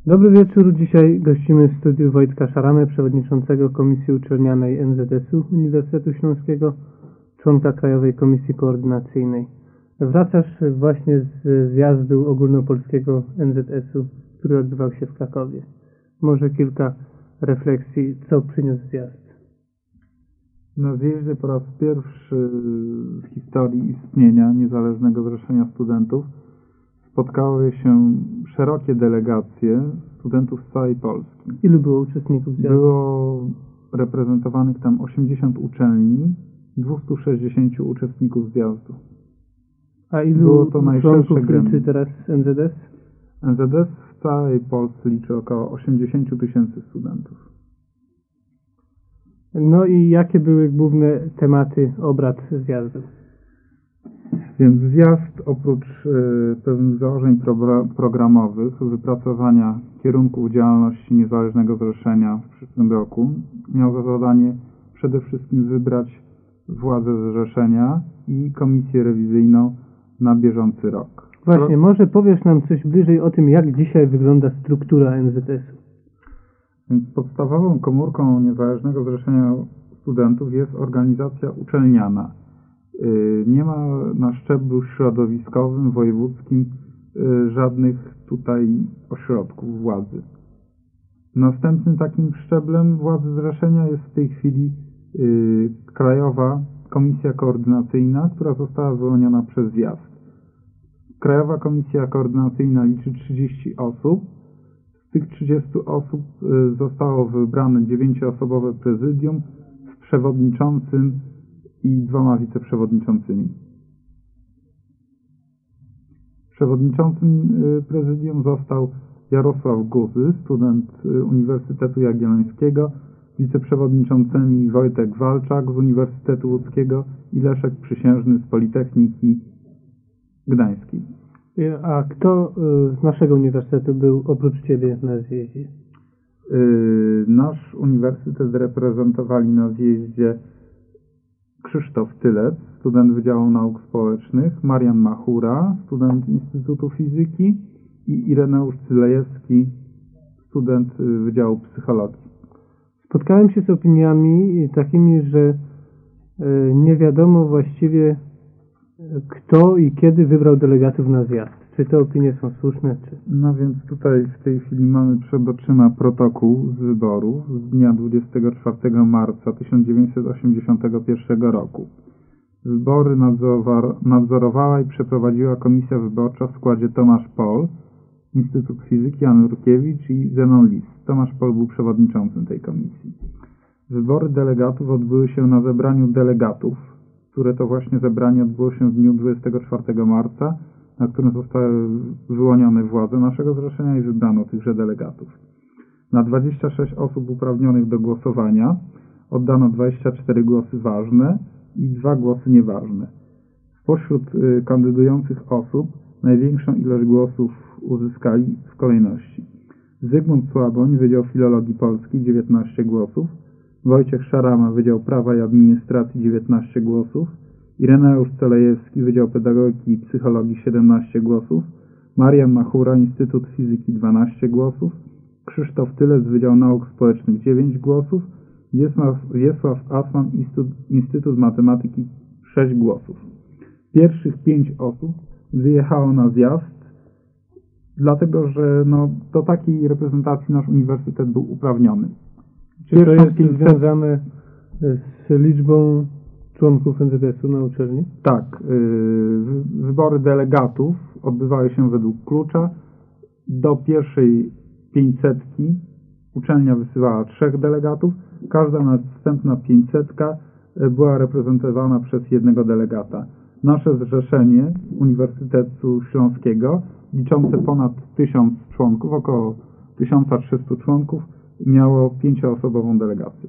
Dobry wieczór. Dzisiaj gościmy w studiu Wojtka Szaramę, przewodniczącego Komisji Uczelnianej NZS-u Uniwersytetu Śląskiego, członka Krajowej Komisji Koordynacyjnej. Wracasz właśnie z zjazdu ogólnopolskiego NZS-u, który odbywał się w Krakowie. Może kilka refleksji, co przyniósł zjazd? Na zjeździe po raz pierwszy w historii istnienia Niezależnego Zrzeszenia Studentów spotkały się szerokie delegacje studentów z całej Polski. Ilu było uczestników zjazdu? Było reprezentowanych tam 80 uczelni, 260 uczestników zjazdu. A ilu było to najszersze członków liczy teraz NZS? NZS w całej Polsce liczy około 80 000 studentów. No i jakie były główne tematy obrad zjazdu? Więc zjazd oprócz pewnych założeń programowych, wypracowania kierunków działalności Niezależnego Zrzeszenia w przyszłym roku, miał za zadanie przede wszystkim wybrać władzę zrzeszenia i komisję rewizyjną na bieżący rok. Właśnie, może powiesz nam coś bliżej o tym, jak dzisiaj wygląda struktura NZS-u? Więc podstawową komórką Niezależnego Zrzeszenia Studentów jest organizacja uczelniana. Nie ma na szczeblu środowiskowym, wojewódzkim żadnych tutaj ośrodków władzy. Następnym takim szczeblem władzy zrzeszenia jest w tej chwili Krajowa Komisja Koordynacyjna, która została wyłoniona przez zjazd. Krajowa Komisja Koordynacyjna liczy 30 osób. Z tych 30 osób zostało wybrane 9-osobowe prezydium z przewodniczącym i 2 wiceprzewodniczącymi. Przewodniczącym prezydium został Jarosław Guzy, student Uniwersytetu Jagiellońskiego, wiceprzewodniczącymi Wojtek Walczak z Uniwersytetu Łódzkiego i Leszek Przysiężny z Politechniki Gdańskiej. A kto z naszego uniwersytetu był oprócz Ciebie na zjeździe? Nasz uniwersytet reprezentowali na zjeździe Krzysztof Tylec, student Wydziału Nauk Społecznych, Marian Machura, student Instytutu Fizyki i Ireneusz Cylejewski, student Wydziału Psychologii. Spotkałem się z opiniami takimi, że nie wiadomo właściwie kto i kiedy wybrał delegatów na zjazd. Czy te opinie są słuszne? No więc tutaj w tej chwili mamy przed oczyma protokół z wyborów z dnia 24 marca 1981 roku. Wybory nadzorowała i przeprowadziła komisja wyborcza w składzie Tomasz Pol, Instytut Fizyki Jan Rutkiewicz i Zenon Lis. Tomasz Pol był przewodniczącym tej komisji. Wybory delegatów odbyły się na zebraniu delegatów, które to właśnie zebranie odbyło się w dniu 24 marca, na którym zostały wyłonione władze naszego zrzeszenia i wybrano tychże delegatów. Na 26 osób uprawnionych do głosowania oddano 24 głosy ważne i 2 głosy nieważne. Spośród kandydujących osób największą ilość głosów uzyskali w kolejności: Zygmunt Słaboń, Wydział Filologii Polskiej, 19 głosów, Wojciech Szarama, Wydział Prawa i Administracji, 19 głosów, Ireneusz Celejewski, Wydział Pedagogiki i Psychologii, 17 głosów, Marian Machura, Instytut Fizyki, 12 głosów, Krzysztof Tylec, Wydział Nauk Społecznych, 9 głosów, Wiesław Asman, Instytut Matematyki, 6 głosów. Pierwszych 5 osób wyjechało na zjazd, dlatego że do takiej reprezentacji nasz uniwersytet był uprawniony. Czy to jest związane z liczbą członków NZS-u na uczelni? Tak. Wybory delegatów odbywały się według klucza. Do pierwszej 500 uczelnia wysyłała 3 delegatów. Każda następna 500 była reprezentowana przez 1 delegata. Nasze zrzeszenie Uniwersytetu Śląskiego, liczące ponad 1000 członków, około 1300 członków, miało 5-osobową delegację.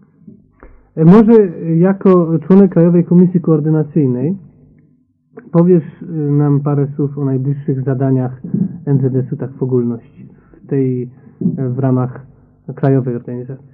Może jako członek Krajowej Komisji Koordynacyjnej powiesz nam parę słów o najbliższych zadaniach NZS-u tak w ogólności, w ramach krajowej organizacji.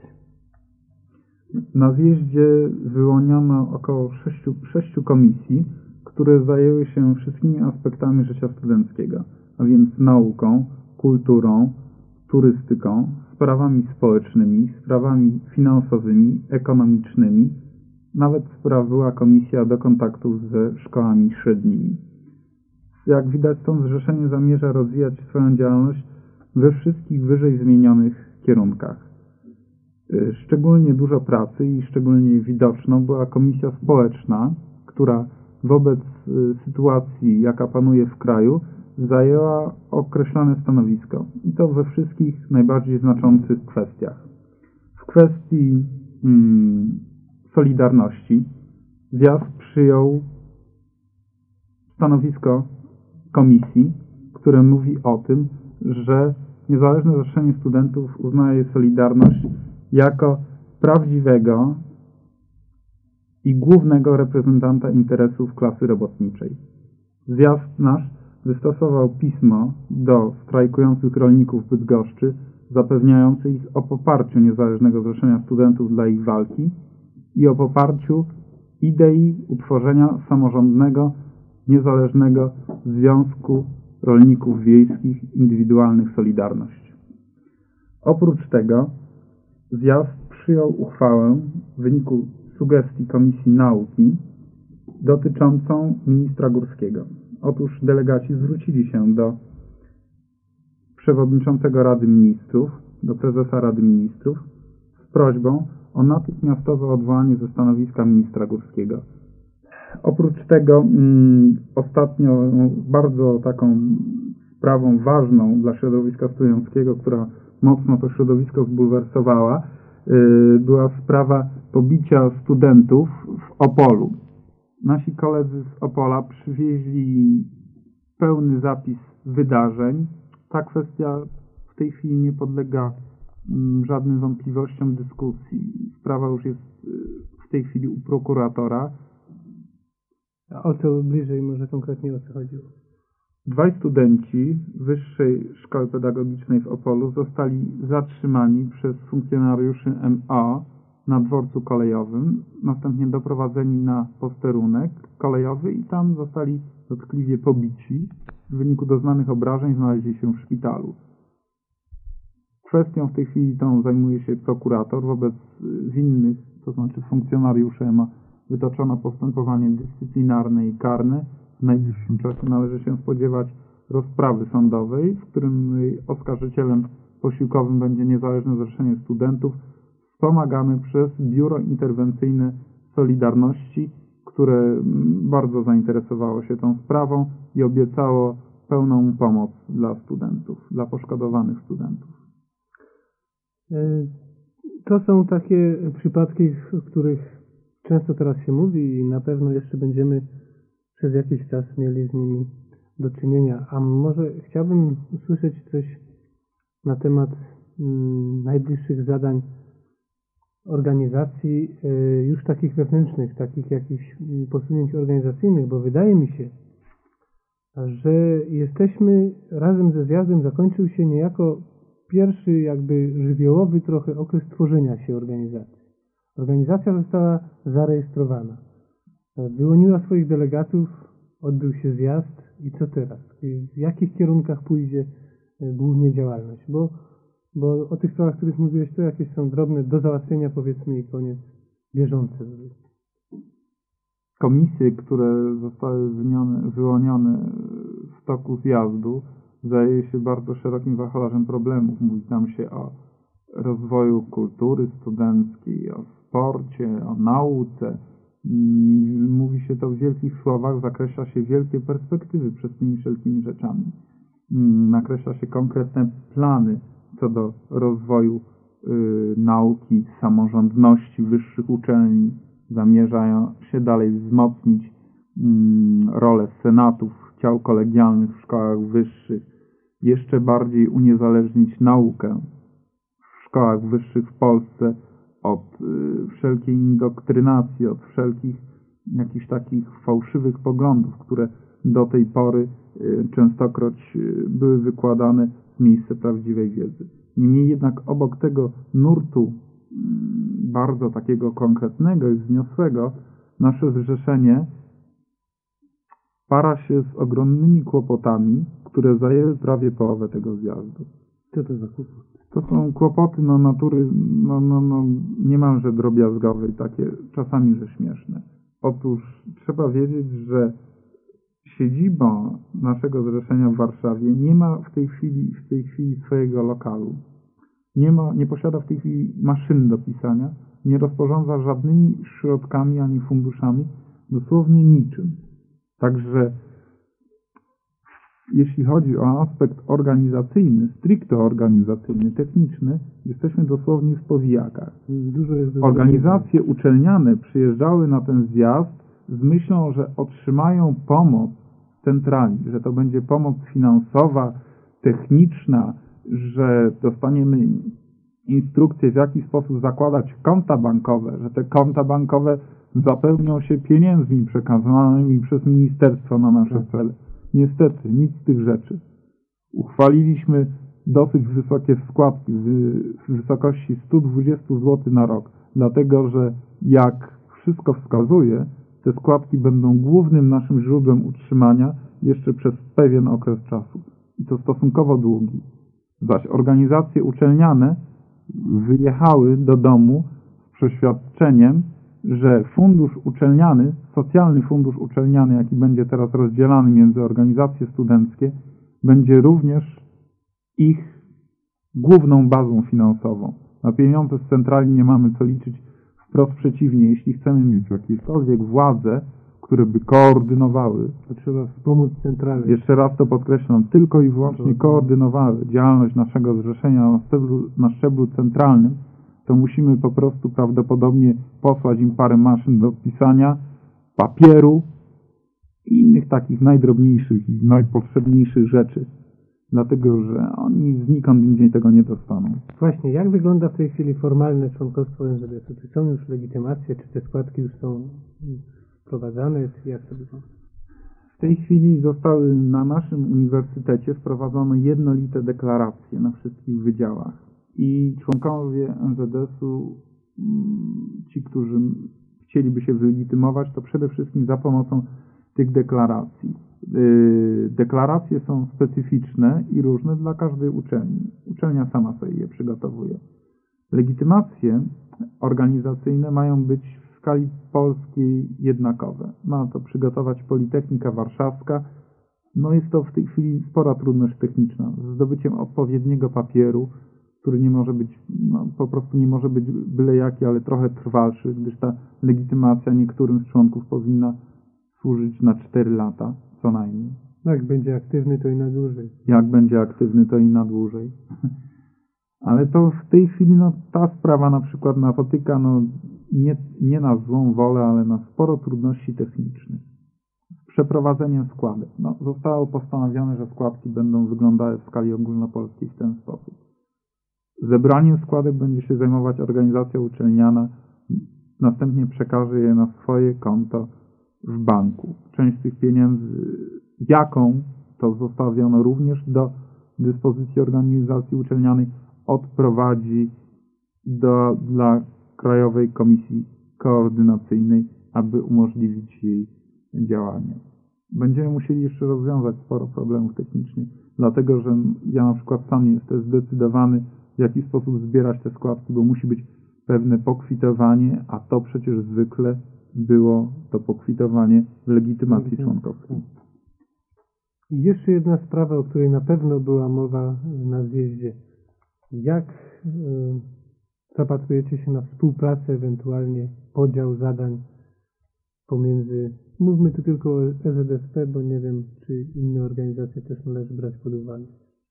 Na zjeździe wyłoniono około 6 komisji, które zajęły się wszystkimi aspektami życia studenckiego, a więc nauką, kulturą, turystyką, sprawami społecznymi, sprawami finansowymi, ekonomicznymi. Nawet była komisja do kontaktów ze szkołami średnimi. Jak widać, to zrzeszenie zamierza rozwijać swoją działalność we wszystkich wyżej zmienionych kierunkach. Szczególnie dużo pracy i szczególnie widoczną była komisja społeczna, która wobec sytuacji, jaka panuje w kraju, zajęła określone stanowisko. I to we wszystkich najbardziej znaczących kwestiach. W kwestii solidarności zjazd przyjął stanowisko komisji, które mówi o tym, że Niezależne Zrzeszenie Studentów uznaje Solidarność jako prawdziwego i głównego reprezentanta interesów klasy robotniczej. Zjazd nasz wystosował pismo do strajkujących rolników Bydgoszczy, zapewniające ich o poparciu Niezależnego Zrzeszenia Studentów dla ich walki i o poparciu idei utworzenia samorządnego, niezależnego Związku Rolników Wiejskich Indywidualnych Solidarność. Oprócz tego zjazd przyjął uchwałę w wyniku sugestii Komisji Nauki dotyczącą ministra Górskiego. Otóż delegaci zwrócili się do przewodniczącego Rady Ministrów, do prezesa Rady Ministrów z prośbą o natychmiastowe odwołanie ze stanowiska ministra Górskiego. Oprócz tego ostatnio bardzo taką sprawą ważną dla środowiska studenckiego, która mocno to środowisko zbulwersowała, była sprawa pobicia studentów w Opolu. Nasi koledzy z Opola przywieźli pełny zapis wydarzeń. Ta kwestia w tej chwili nie podlega żadnym wątpliwościom, dyskusji. Sprawa już jest w tej chwili u prokuratora. A o co bliżej, może konkretnie o co chodziło? Dwaj studenci Wyższej Szkoły Pedagogicznej w Opolu zostali zatrzymani przez funkcjonariuszy MO na dworcu kolejowym, następnie doprowadzeni na posterunek kolejowy i tam zostali dotkliwie pobici. W wyniku doznanych obrażeń znaleźli się w szpitalu. Kwestią w tej chwili tą zajmuje się prokurator. Wobec winnych, to znaczy funkcjonariuszy MO, wytoczono postępowanie dyscyplinarne i karne. W najbliższym czasie należy się spodziewać rozprawy sądowej, w którym oskarżycielem posiłkowym będzie Niezależne Zrzeszenie Studentów, wspomagane przez Biuro Interwencyjne Solidarności, które bardzo zainteresowało się tą sprawą i obiecało pełną pomoc dla studentów, dla poszkodowanych studentów. To są takie przypadki, o których często teraz się mówi i na pewno jeszcze będziemy przez jakiś czas mieli z nimi do czynienia. A może chciałbym usłyszeć coś na temat najbliższych zadań organizacji już takich wewnętrznych, takich jakichś posunięć organizacyjnych, bo wydaje mi się, że jesteśmy razem ze zjazdem, zakończył się niejako pierwszy jakby żywiołowy trochę okres tworzenia się organizacji. Organizacja została zarejestrowana, wyłoniła swoich delegatów, odbył się zjazd i co teraz? W jakich kierunkach pójdzie głównie działalność? Bo o tych sprawach, o których mówiłeś, to jakieś są drobne do załatwienia, powiedzmy, i koniec bieżące. Komisje, które zostały wyłonione w toku zjazdu, zajęły się bardzo szerokim wachlarzem problemów. Mówi tam się o rozwoju kultury studenckiej, o sporcie, o nauce. Mówi się to w wielkich słowach, zakreśla się wielkie perspektywy przed tymi wszelkimi rzeczami. Nakreśla się konkretne plany co do rozwoju nauki, samorządności wyższych uczelni. Zamierzają się dalej wzmocnić rolę senatów, ciał kolegialnych w szkołach wyższych, jeszcze bardziej uniezależnić naukę w szkołach wyższych w Polsce od wszelkiej indoktrynacji, od wszelkich jakichś takich fałszywych poglądów, które do tej pory częstokroć były wykładane w miejsce prawdziwej wiedzy. Niemniej jednak obok tego nurtu bardzo takiego konkretnego i wzniosłego, nasze zrzeszenie para się z ogromnymi kłopotami, które zajęły prawie połowę tego zjazdu. Co to za kłopot? To są kłopoty natury niemalże drobiazgowej, takie czasami, że śmieszne. Otóż trzeba wiedzieć, że siedziba naszego zrzeszenia w Warszawie nie ma w tej chwili swojego lokalu. Nie posiada w tej chwili maszyn do pisania, nie rozporządza żadnymi środkami ani funduszami, dosłownie niczym. Także jeśli chodzi o aspekt organizacyjny, stricte organizacyjny, techniczny, jesteśmy dosłownie w powijakach. Organizacje uczelniane przyjeżdżały na ten zjazd z myślą, że otrzymają pomoc centrali, że to będzie pomoc finansowa, techniczna, że dostaniemy instrukcje, w jaki sposób zakładać konta bankowe, że te konta bankowe zapełnią się pieniędzmi przekazanymi przez ministerstwo na nasze cele. Niestety, nic z tych rzeczy. Uchwaliliśmy dosyć wysokie składki w wysokości 120 zł na rok, dlatego że jak wszystko wskazuje, te składki będą głównym naszym źródłem utrzymania jeszcze przez pewien okres czasu. I to stosunkowo długi. Zaś organizacje uczelniane wyjechały do domu z przeświadczeniem, że fundusz uczelniany, socjalny fundusz uczelniany, jaki będzie teraz rozdzielany między organizacje studenckie, będzie również ich główną bazą finansową. Na pieniądze z centrali nie mamy co liczyć, wprost przeciwnie, jeśli chcemy mieć jakiekolwiek władze, które by koordynowały, to trzeba wspomóc centralnie. Jeszcze raz to podkreślam, tylko i wyłącznie koordynowały działalność naszego zrzeszenia na szczeblu centralnym, to musimy po prostu prawdopodobnie posłać im parę maszyn do pisania, papieru i innych takich najdrobniejszych i najpotrzebniejszych rzeczy. Dlatego, że oni znikąd indziej tego nie dostaną. Właśnie, jak wygląda w tej chwili formalne członkostwo NZS-u? Czy są już legitymacje, czy te składki już są wprowadzane, czy jak to wygląda? W tej chwili zostały na naszym uniwersytecie wprowadzone jednolite deklaracje na wszystkich wydziałach. I członkowie NZS-u, ci, którzy chcieliby się wylegitymować, to przede wszystkim za pomocą tych deklaracji. Deklaracje są specyficzne i różne dla każdej uczelni. Uczelnia sama sobie je przygotowuje. Legitymacje organizacyjne mają być w skali polskiej jednakowe. Ma to przygotować Politechnika Warszawska. Jest to w tej chwili spora trudność techniczna. Z zdobyciem odpowiedniego papieru, który nie może być, po prostu nie może być byle jaki, ale trochę trwalszy, gdyż ta legitymacja niektórym z członków powinna służyć na 4 lata, co najmniej. Jak będzie aktywny, to i na dłużej. Jak będzie aktywny, to i na dłużej. Ale to w tej chwili, ta sprawa na przykład napotyka, nie na złą wolę, ale na sporo trudności technicznych. Z przeprowadzeniem składek. Zostało postanowione, że składki będą wyglądały w skali ogólnopolskiej w ten sposób. Zebraniem składek będzie się zajmować organizacja uczelniana, następnie przekaże je na swoje konto w banku. Część tych pieniędzy, jaką to zostawiono również do dyspozycji organizacji uczelnianej, odprowadzi dla Krajowej Komisji Koordynacyjnej, aby umożliwić jej działanie. Będziemy musieli jeszcze rozwiązać sporo problemów technicznych, dlatego że ja na przykład sam nie jestem zdecydowany, w jaki sposób zbierać te składki, bo musi być pewne pokwitowanie, a to przecież zwykle było to pokwitowanie w legitymacji członkowskiej. I jeszcze jedna sprawa, o której na pewno była mowa na zjeździe. Jak zapatrujecie się na współpracę, ewentualnie podział zadań pomiędzy, mówmy tu tylko o EZSP, bo nie wiem, czy inne organizacje też należy brać pod uwagę.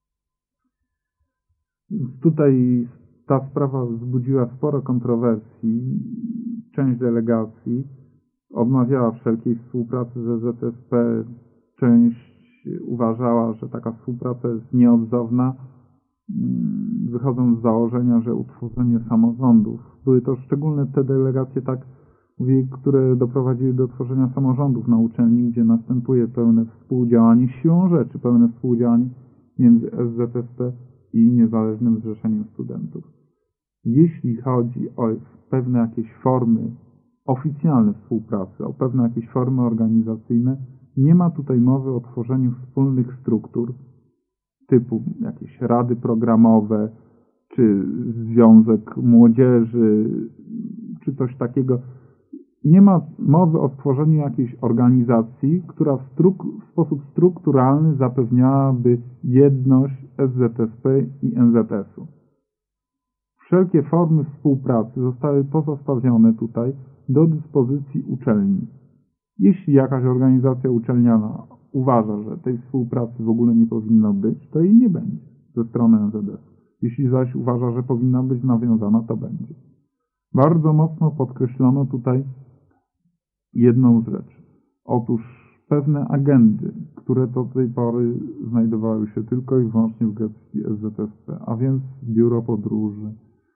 Tutaj ta sprawa wzbudziła sporo kontrowersji. Część delegacji odmawiała wszelkiej współpracy z EZSP. Część uważała, że taka współpraca jest nieodzowna, wychodząc z założenia, że utworzenie samorządów. Były to szczególne te delegacje, które doprowadziły do tworzenia samorządów na uczelni, gdzie następuje pełne współdziałanie, siłą rzeczy pełne współdziałanie między SZSP i Niezależnym Zrzeszeniem Studentów. Jeśli chodzi o pewne jakieś formy oficjalne współpracy, o pewne jakieś formy organizacyjne, nie ma tutaj mowy o tworzeniu wspólnych struktur, typu jakieś rady programowe, czy Związek Młodzieży, czy coś takiego. Nie ma mowy o stworzeniu jakiejś organizacji, która w sposób strukturalny zapewniałaby jedność SZSP i NZS-u. Wszelkie formy współpracy zostały pozostawione tutaj do dyspozycji uczelni. Jeśli jakaś organizacja uczelniana uważa, że tej współpracy w ogóle nie powinno być, to jej nie będzie ze strony NZS. Jeśli zaś uważa, że powinna być nawiązana, to będzie. Bardzo mocno podkreślono tutaj jedną rzecz. Otóż pewne agendy, które do tej pory znajdowały się tylko i wyłącznie w gestii SZSP, a więc biuro podróży,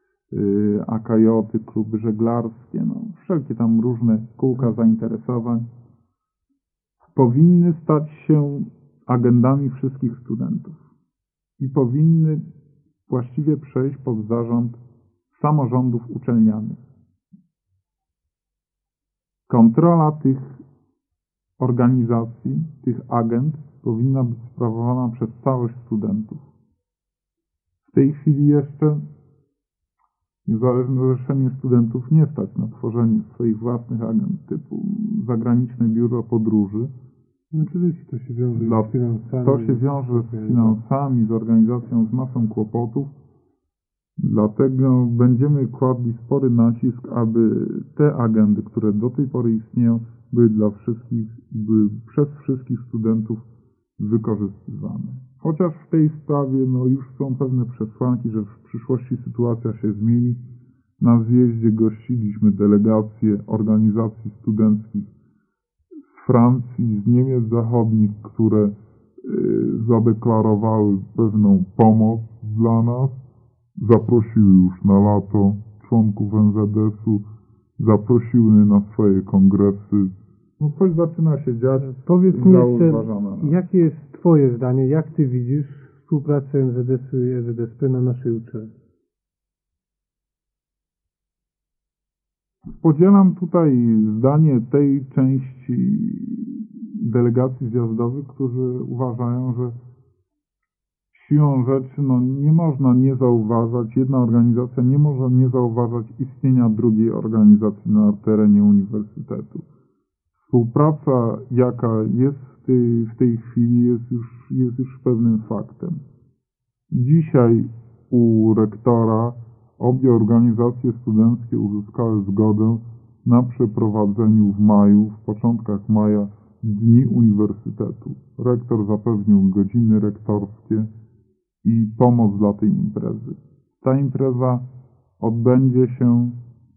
AKJ, kluby żeglarskie, wszelkie tam różne kółka zainteresowań, powinny stać się agendami wszystkich studentów i powinny właściwie przejść pod zarząd samorządów uczelnianych. Kontrola tych organizacji, tych agend powinna być sprawowana przez całość studentów. W tej chwili jeszcze Niezależne Zrzeszenie Studentów nie stać na tworzenie swoich własnych agent typu zagraniczne biuro podróży. Oczywiście to się wiąże z finansami. To się wiąże z finansami, z organizacją, z masą kłopotów. Dlatego będziemy kładli spory nacisk, aby te agendy, które do tej pory istnieją, były przez wszystkich studentów wykorzystywane. Chociaż w tej sprawie już są pewne przesłanki, że w przyszłości sytuacja się zmieni. Na zjeździe gościliśmy delegacje organizacji studenckich z Francji, z Niemiec Zachodnich, które zadeklarowały pewną pomoc dla nas. Zaprosiły już na lato członków NZS-u, zaprosiły na swoje kongresy. Coś zaczyna się dziać. Powiedz mi jeszcze, jakie jest Twoje zdanie, jak Ty widzisz współpracę NZS-u i SZSP na naszej uczelni? Podzielam tutaj zdanie tej części delegacji zjazdowych, którzy uważają, że siłą rzeczy nie można nie zauważać, jedna organizacja nie może nie zauważać istnienia drugiej organizacji na terenie uniwersytetu. Współpraca, jaka jest w tej chwili, jest już pewnym faktem. Dzisiaj u rektora obie organizacje studenckie uzyskały zgodę na przeprowadzeniu w początkach maja, Dni Uniwersytetu. Rektor zapewnił godziny rektorskie i pomoc dla tej imprezy. Ta impreza odbędzie się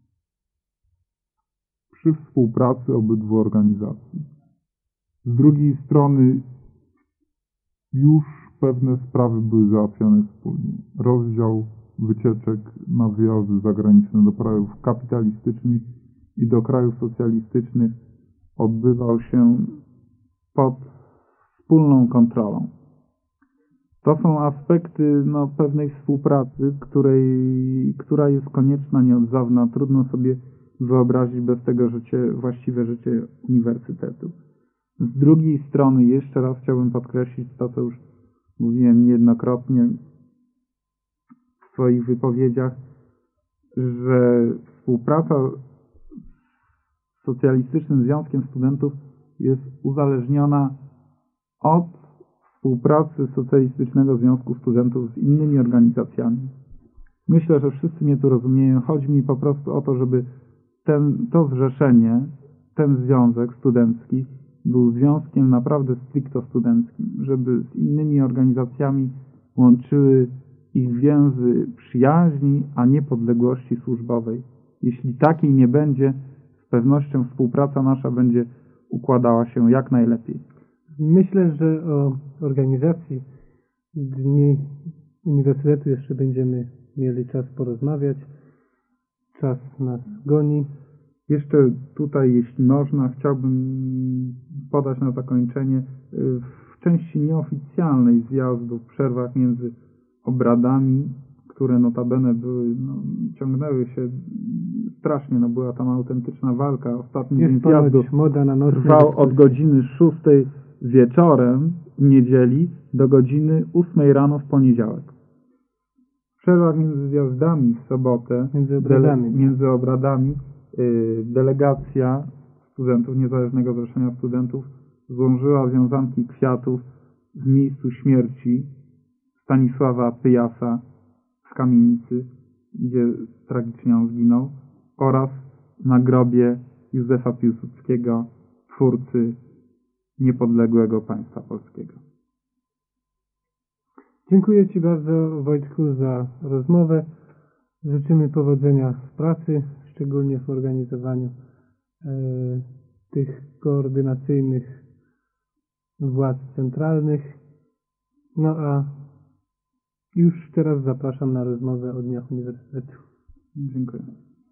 przy współpracy obydwu organizacji. Z drugiej strony już pewne sprawy były załatwione wspólnie. Rozdział wycieczek na wyjazdy zagraniczne do krajów kapitalistycznych i do krajów socjalistycznych odbywał się pod wspólną kontrolą. To są aspekty pewnej współpracy, która jest konieczna nie od dawna. Trudno sobie wyobrazić bez tego właściwe życie uniwersytetu. Z drugiej strony, jeszcze raz chciałbym podkreślić to, co już mówiłem niejednokrotnie w swoich wypowiedziach, że współpraca z Socjalistycznym Związkiem Studentów jest uzależniona od współpracy Socjalistycznego Związku Studentów z innymi organizacjami. Myślę, że wszyscy mnie tu rozumieją. Chodzi mi po prostu o to, żeby to zrzeszenie, ten związek studencki był związkiem naprawdę stricto studenckim, żeby z innymi organizacjami łączyły ich więzy przyjaźni, a nie podległości służbowej. Jeśli takiej nie będzie, z pewnością współpraca nasza będzie układała się jak najlepiej. Myślę, że o organizacji Dni Uniwersytetu jeszcze będziemy mieli czas porozmawiać. Czas nas goni. Jeszcze tutaj, jeśli można, chciałbym podać na zakończenie w części nieoficjalnej zjazdu, w przerwach między obradami, które notabene ciągnęły się strasznie, była tam autentyczna walka. Ostatni dzień zjazdu moda na trwał od godziny 6 wieczorem niedzieli do godziny 8 rano w poniedziałek. W przerwach między zjazdami w sobotę, między obradami, delegacja studentów Niezależnego Zrzeszenia Studentów złożyła wiązanki kwiatów w miejscu śmierci Stanisława Pyjasa w kamienicy, gdzie tragicznie on zginął, oraz na grobie Józefa Piłsudskiego, twórcy niepodległego państwa polskiego. Dziękuję Ci bardzo, Wojtku, za rozmowę. Życzymy powodzenia w pracy, szczególnie w organizowaniu tych koordynacyjnych władz centralnych. No a już teraz zapraszam na rozmowę o Dniach Uniwersytetu. Dziękuję.